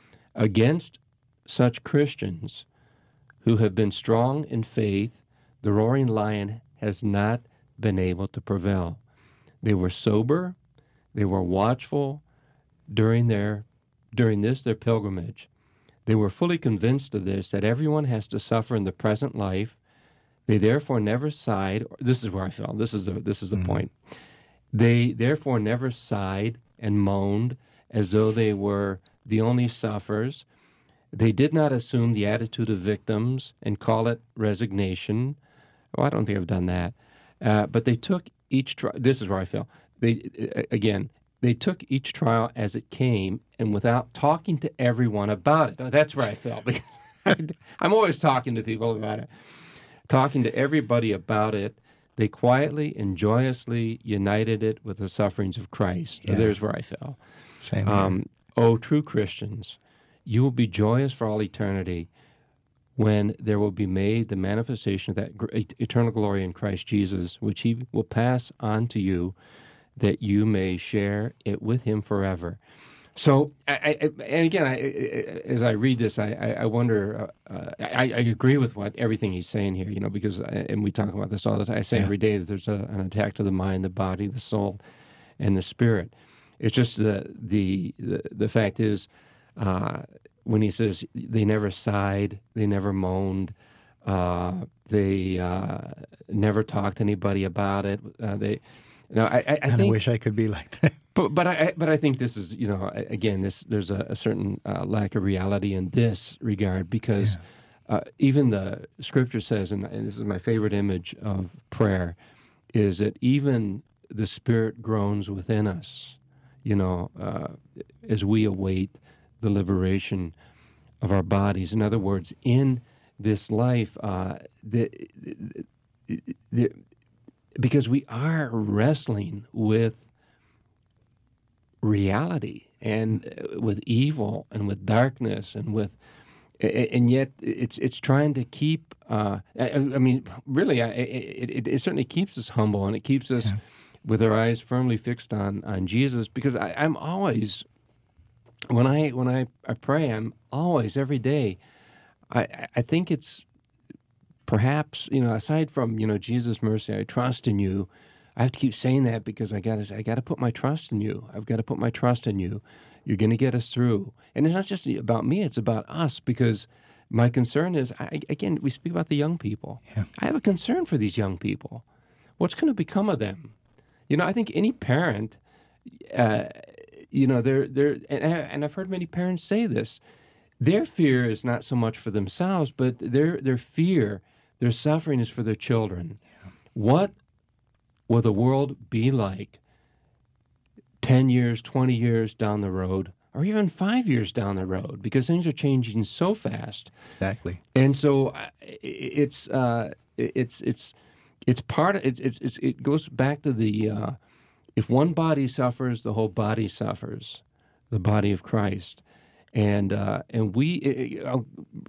Against such Christians who have been strong in faith, the roaring lion has not been able to prevail. They were sober, they were watchful during their during this their pilgrimage. They were fully convinced of this, that everyone has to suffer in the present life. They therefore never sighed. This is where I fell. This is the this is the mm-hmm. point. They therefore never sighed and moaned as though they were the only sufferers. They did not assume the attitude of victims and call it resignation. Oh, I don't think I've done that. Uh, but they took each trial. This is where I fell. They again. They took each trial as it came, and without talking to everyone about it. Oh, that's where I fell. Because I'm always talking to people about it. Talking to everybody about it, they quietly and joyously united it with the sufferings of Christ. Yeah. So there's where I fell. Same um, oh, true Christians, you will be joyous for all eternity when there will be made the manifestation of that great eternal glory in Christ Jesus, which he will pass on to you, that you may share it with him forever. So, I, I, and again, I, as I read this, I, I wonder, uh, I, I agree with what everything he's saying here, you know, because, and we talk about this all the time, I say yeah. every day that there's a, an attack to the mind, the body, the soul, and the spirit. It's just the, the, the, the fact is, uh, when he says they never sighed, they never moaned, uh, they uh, never talked to anybody about it, uh, they... No, I, I, I and think, I wish I could be like that. But but I but I think this is, you know, again, this there's a, a certain uh, lack of reality in this regard, because yeah. uh, even the Scripture says, and, and this is my favorite image of prayer, is that even the Spirit groans within us, you know, uh, as we await the liberation of our bodies. In other words, in this life, uh, the, the, the because we are wrestling with reality and with evil and with darkness and with, and yet it's it's trying to keep. Uh, I, I mean, really, I, it, it certainly keeps us humble, and it keeps us yeah. with our eyes firmly fixed on on Jesus. Because I, I'm always, when I when I, I pray, I'm always every day. I I think it's. Perhaps, you know, aside from, you know, Jesus, mercy, I trust in you, I have to keep saying that because I got to I got to put my trust in you. I've got to put my trust in you. You're going to get us through. And it's not just about me, it's about us, because my concern is, I, again, we speak about the young people. Yeah. I have a concern for these young people. What's going to become of them? You know, I think any parent, uh, you know, they're, they're and, I, and I've heard many parents say this, their fear is not so much for themselves, but their their fear, their suffering is for their children. Yeah. What will the world be like ten years, twenty years down the road, or even five years down the road? Because things are changing so fast. Exactly. And so uh, it's uh, it's it's it's part of it's it's it goes back to the uh, if one body suffers, the whole body suffers, the body of Christ. And uh, and we, I'll,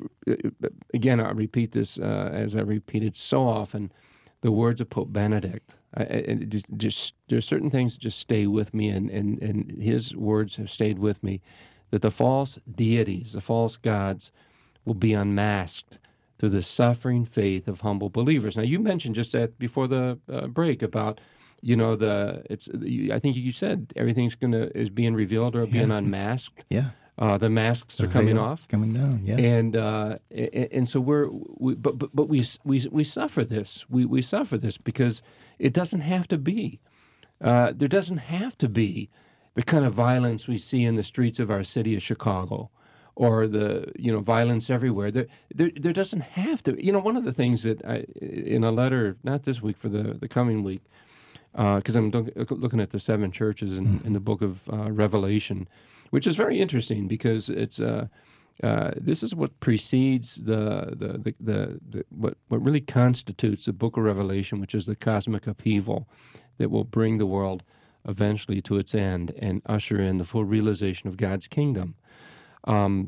again, I'll repeat this uh, as I repeated so often, the words of Pope Benedict. I, it just, just there's certain things that just stay with me, and, and, and his words have stayed with me, that the false deities, the false gods, will be unmasked through the suffering faith of humble believers. Now, you mentioned just that before the uh, break about, you know, the it's. I think you said everything's gonna is being revealed or Yeah. being unmasked. Yeah. Uh, the masks The are coming veil off, is coming down. Yeah. and uh, and, and so we're we, but but but we we we suffer this. We we suffer this because it doesn't have to be. Uh, there doesn't have to be the kind of violence we see in the streets of our city of Chicago, or the you know violence everywhere. There there there doesn't have to. You know, one of the things that I in a letter, not this week, for the the coming week, because uh, I'm look, looking at the seven churches in, in the book of uh, Revelation, which is very interesting because it's uh, uh, this is what precedes the the, the, the the what what really constitutes the book of Revelation, which is the cosmic upheaval that will bring the world eventually to its end and usher in the full realization of God's kingdom. Um,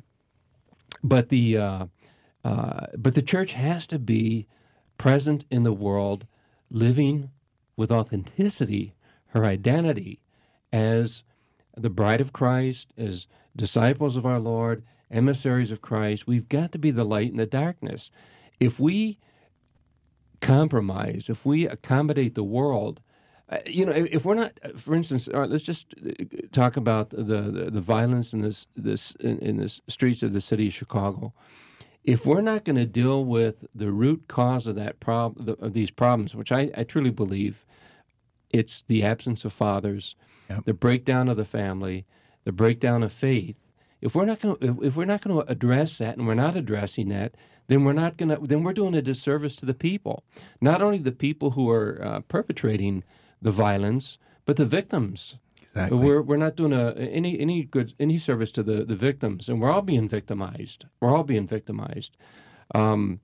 but the uh, uh, but the church has to be present in the world, living with authenticity her identity as the bride of Christ, as disciples of our Lord, emissaries of Christ. We've got to be the light in the darkness. If we compromise, if we accommodate the world, uh, you know, if, if we're not, for instance, all right, let's just talk about the the, the violence in this this in, in the streets of the city of Chicago. If we're not going to deal with the root cause of that problem, of these problems, which I, I truly believe, it's the absence of fathers, Yep. the breakdown of the family, the breakdown of faith. If we're not going to, if, if we're not going to address that, and we're not addressing that, then we're not going to. Then we're doing a disservice to the people. Not only the people who are uh, perpetrating the violence, but the victims. Exactly. We're we're not doing a, any any good any service to the, the victims, and we're all being victimized. We're all being victimized. Um,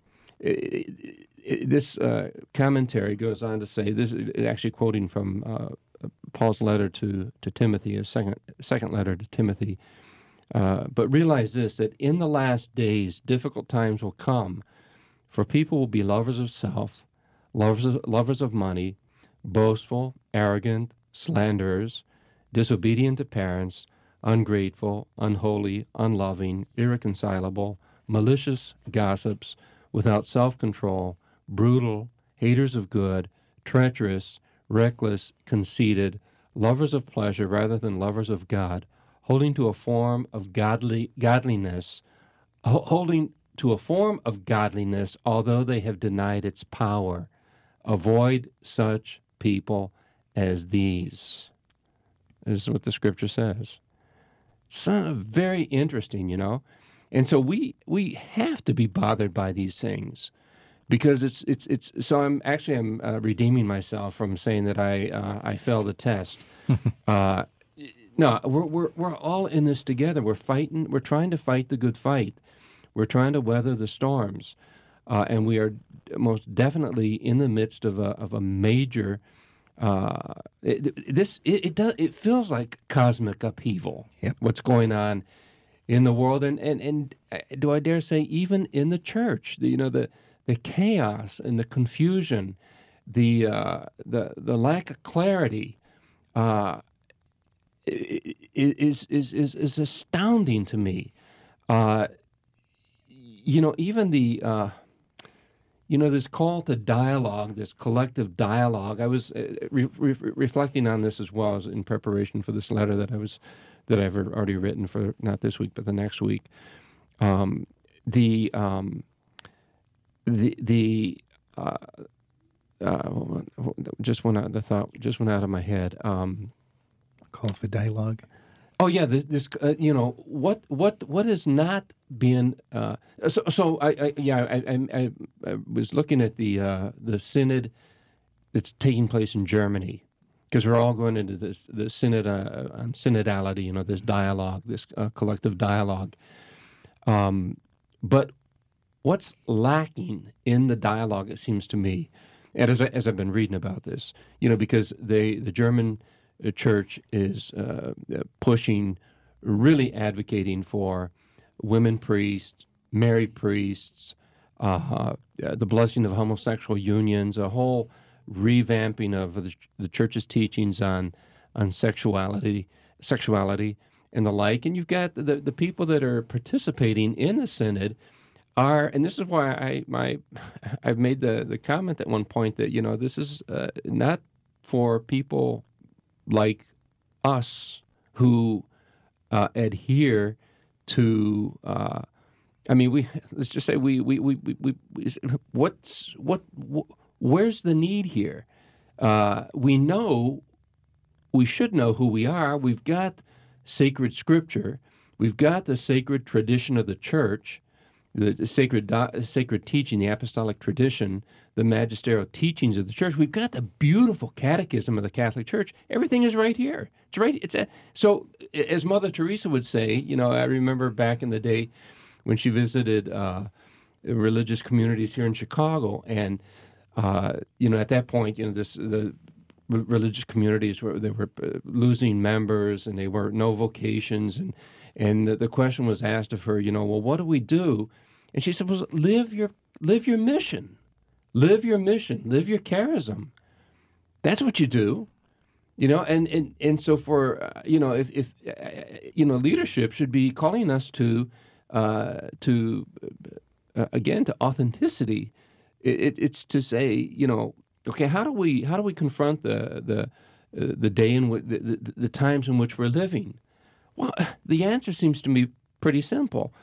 it, it, this uh, commentary goes on to say this, actually quoting from uh, Paul's letter to to Timothy, his second second letter to Timothy. Uh, but realize this, that in the last days, difficult times will come, for people will be lovers of self, lovers of, lovers of money, boastful, arrogant, slanderers, disobedient to parents, ungrateful, unholy, unloving, irreconcilable, malicious gossips, without self-control, brutal, haters of good, treacherous, reckless, conceited, lovers of pleasure rather than lovers of God, holding to a form of godly godliness, holding to a form of godliness, although they have denied its power. Avoid such people as these. This is what the scripture says. So very interesting, you know. And so we we have to be bothered by these things, because it's it's it's. So I'm actually I'm uh, redeeming myself from saying that I uh, I failed the test. uh, No, we're we're we're all in this together. We're fighting. We're trying to fight the good fight. We're trying to weather the storms, uh, and we are most definitely in the midst of a of a major. Uh, it, this it, it does it feels like cosmic upheaval. Yep. What's going on in the world, and and and do I dare say even in the church? The, you know the the chaos and the confusion, the uh, the the lack of clarity. Uh, Is, is is is astounding to me. Uh, you know, even the uh, you know this call to dialogue, this collective dialogue. I was uh, re- re- reflecting on this as well as in preparation for this letter that I was that I've already written for not this week but the next week. Um, the um, the the uh, uh, just went out the thought just went out of my head. Um, Call for dialogue. Oh yeah, this, this uh, you know what what what is not being uh, so so I, I yeah I, I I was looking at the uh, the synod that's taking place in Germany, because we're all going into this the synod uh, on synodality, you know, this dialogue, this uh, collective dialogue. Um, but what's lacking in the dialogue, it seems to me, and as I, as I've been reading about this, you know, because they the German church is uh, pushing, really advocating for women priests, married priests, uh, the blessing of homosexual unions, a whole revamping of the, the church's teachings on on sexuality, sexuality, and the like. And you've got the the people that are participating in the synod are, and this is why I my I've made the the comment at one point that, you know, this is uh, not for people like us who uh, adhere to. Uh, I mean, we let's just say we we we we, we what's what wh- where's the need here? Uh, we know we should know who we are. We've got sacred scripture. We've got the sacred tradition of the church, the sacred do- sacred teaching, the apostolic tradition, the magisterial teachings of the church. We've got the beautiful catechism of the Catholic Church. Everything is right here. It's right. It's a, so, as Mother Teresa would say, you know, I remember back in the day when she visited uh, religious communities here in Chicago, and uh, you know, at that point, you know, this the religious communities were they were losing members, and they were no vocations, and and the, the question was asked of her, you know, well, what do we do? And she said, well, live your live your mission, live your mission, live your charism. That's what you do. You know, and, and, and so for, uh, you know, if, if uh, you know, leadership should be calling us to, uh, to uh, again, to authenticity. It, it, it's to say, you know, okay, how do we how do we confront the the uh, the day in which the, the, the times in which we're living? Well, the answer seems to me pretty simple,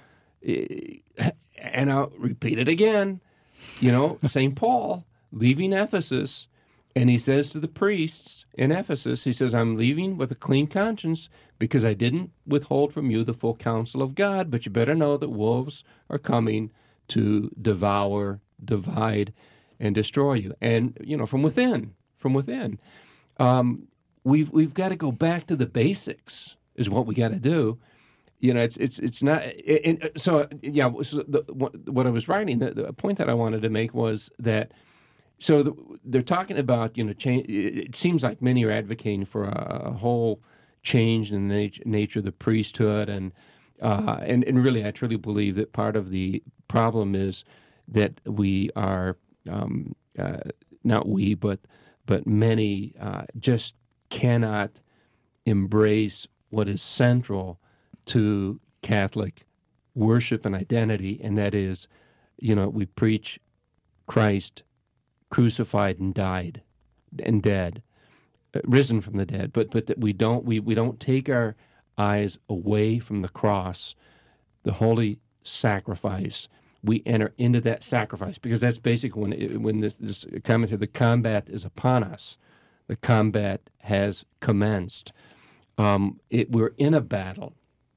and I'll repeat it again. You know, Saint Paul leaving Ephesus. And he says to the priests in Ephesus, he says, I'm leaving with a clean conscience because I didn't withhold from you the full counsel of God, but you better know that wolves are coming to devour, divide, and destroy you. And, you know, from within, from within. Um, we've we've got to go back to the basics is what we got to do. You know, it's it's it's not, and so, yeah, so the, what, what I was writing, the, the point that I wanted to make was that So the, they're talking about, you know, change. It seems like many are advocating for a, a whole change in the nat- nature of the priesthood, and, uh, and and really, I truly believe that part of the problem is that we are um, uh, not we, but but many uh, just cannot embrace what is central to Catholic worship and identity, and that is, you know, we preach Christ crucified and died and dead, uh, risen from the dead, but but that we don't we, we don't take our eyes away from the cross, the holy sacrifice. We enter into that sacrifice because that's basically when it, when this this commentary, the combat is upon us, the combat has commenced. Um, it, we're in a battle,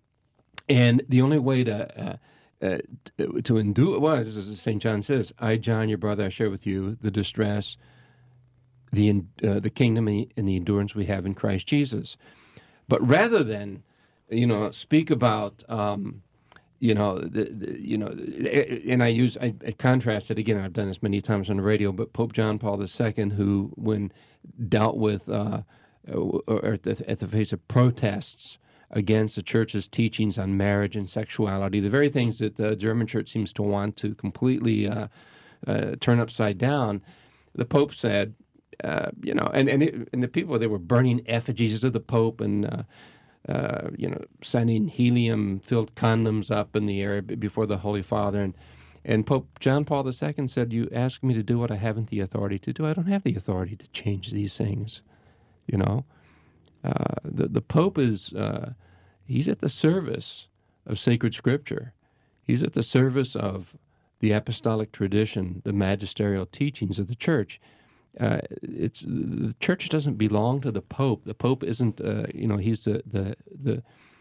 and the only way to uh, Uh, to endure, well, as Saint John says, I, John, your brother, I share with you the distress, the uh, the kingdom, and the endurance we have in Christ Jesus. But rather than, you know, speak about, um, you know, the, the, you know, and I use, I, I contrast it again. I've done this many times on the radio. But Pope John Paul the Second, who, when dealt with, uh, or at the, at the face of protests against the church's teachings on marriage and sexuality, the very things that the German church seems to want to completely uh, uh, turn upside down, the Pope said, uh, you know, and and, it, and the people, they were burning effigies of the Pope and, uh, uh, you know, sending helium-filled condoms up in the air before the Holy Father. And, and Pope John Paul the Second said, you ask me to do what I haven't the authority to do. I don't have the authority to change these things, you know. Uh, the, the Pope is, uh, he's at the service of sacred scripture. He's at the service of the apostolic tradition, the magisterial teachings of the church. Uh, it's the church doesn't belong to the Pope. The Pope isn't, uh, you know, he's the, the, the,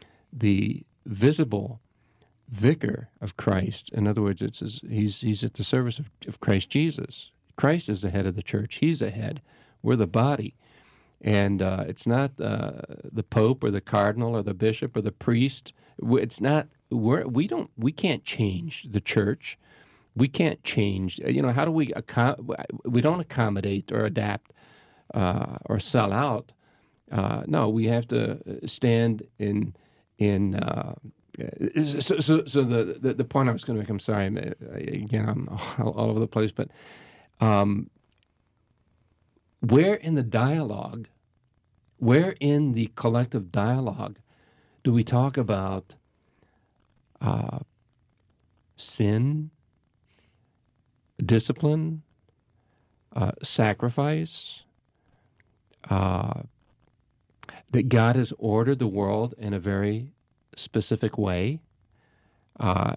the visible vicar of Christ. In other words, it's his, he's, he's at the service of, of Christ Jesus. Christ is the head of the church. He's the head. We're the body. And uh, it's not uh, the Pope or the Cardinal or the Bishop or the priest. It's not. We're, we don't. We can't change the church. We can't change. You know, how do we? We don't accommodate or adapt uh, or sell out Uh, no, we have to stand in in. Uh, so, so, so the, the the point I was going to make. I'm sorry. Again, I'm all, all over the place, but um, where in the dialogue, where in the collective dialogue, do we talk about uh, sin, discipline, uh, sacrifice? Uh, that God has ordered the world in a very specific way. Uh,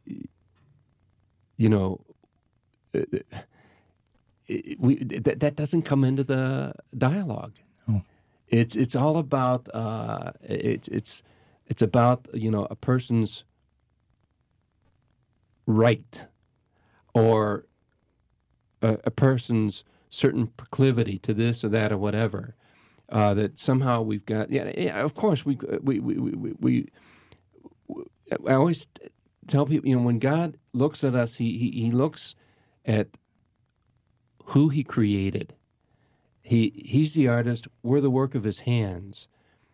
you know, it, it, we that, that doesn't come into the dialogue. No. It's it's all about uh, it's it's it's about you know a person's right or a, a person's certain proclivity to this or that or whatever, uh, that somehow we've got. Yeah, yeah. Of course, we we we we. we I always tell people, you know, when God looks at us, he he, he looks at who He created. He he's the artist. We're the work of His hands.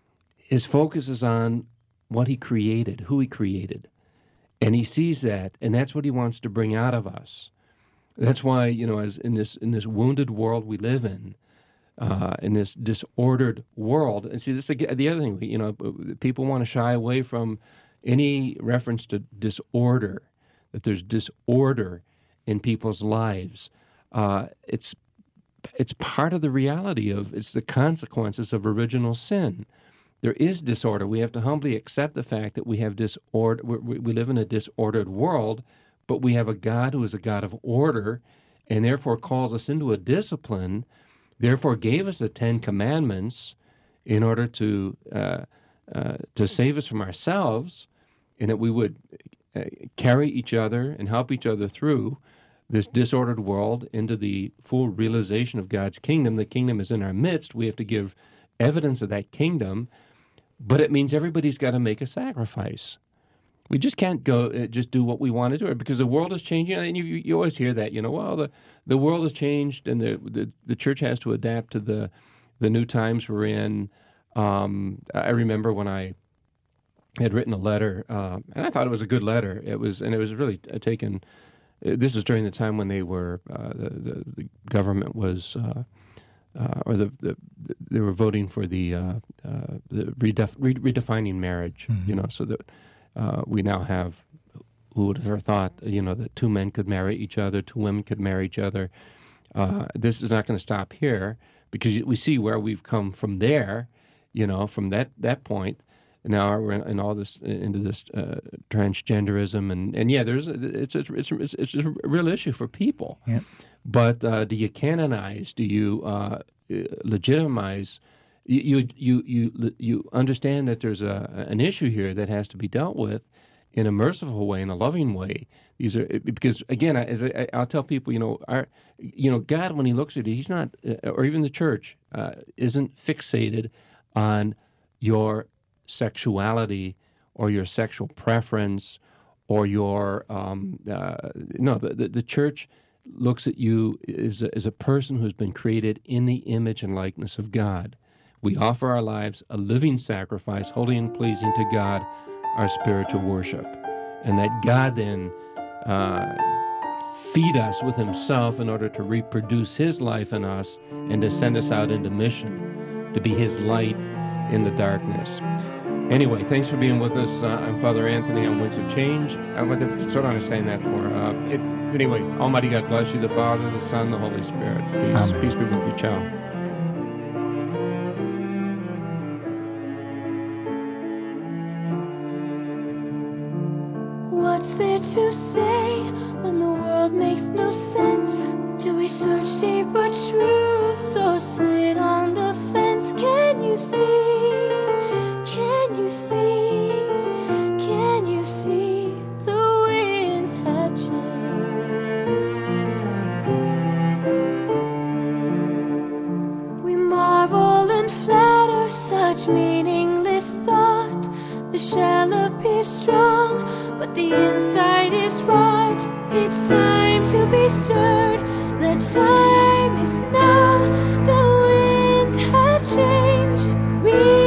His focus is on what He created, who He created, and He sees that, and that's what He wants to bring out of us. That's why, you know, as in this in this wounded world we live in, uh, in this disordered world, and see, this again, the other thing, you know, people want to shy away from any reference to disorder, that there's disorder in people's lives. Uh, it's it's part of the reality of, it's the consequences of original sin. There is disorder. We have to humbly accept the fact that we have disorder. We, we live in a disordered world, but we have a God who is a God of order, and therefore calls us into a discipline, therefore gave us the Ten Commandments in order to uh, uh, to save us from ourselves, and that we would uh, carry each other and help each other through this disordered world into the full realization of God's kingdom. The kingdom is in our midst. We have to give evidence of that kingdom, but it means everybody's got to make a sacrifice. We just can't go uh, just do what we want to do, because the world is changing. And you, you always hear that, you know, well, the, the world has changed, and the, the the church has to adapt to the the new times we're in. Um, I remember when I had written a letter, uh, and I thought it was a good letter. It was, and it was really taken. This is during the time when they were uh, the, the the government was, uh, uh, or the, the they were voting for the uh, uh, the redef- redefining marriage. Mm-hmm. You know, so that. Uh, we now have, who would have ever thought, you know, that two men could marry each other, two women could marry each other. Uh, this is not going to stop here, because we see where we've come from there, you know, from that, that point. Now we're in, in all this, into this uh, transgenderism. And, and yeah, there's it's, a, it's, a, it's a real issue for people. Yeah. But uh, do you canonize? Do you uh, legitimize? You you you you understand that there's a an issue here that has to be dealt with in a merciful way, in a loving way. These are, because again, as I, I'll tell people, you know, our you know God, when He looks at you, He's not, or even the church uh, isn't fixated on your sexuality or your sexual preference or your um, uh, no. The, the the church looks at you as a, as a person who's been created in the image and likeness of God. We offer our lives a living sacrifice, holy and pleasing to God, our spiritual worship. And that God then uh, feed us with Himself in order to reproduce His life in us and to send us out into mission, to be His light in the darkness. Anyway, thanks for being with us. Uh, I'm Father Anthony on Winds of Change. I wonder, that's what I was saying that for. Uh, it, anyway, Almighty God bless you, the Father, the Son, the Holy Spirit. Peace, Amen. Peace be with you. Ciao. What's there to say when the world makes no sense? Do we search deeper truths or sit on the fence? Can you see? Can you see? Can you see the winds have changed? We marvel and flatter such meaningless thought. The shell appears strong, but the inside is rot. It's time to be stirred. The time is now. The winds have changed. be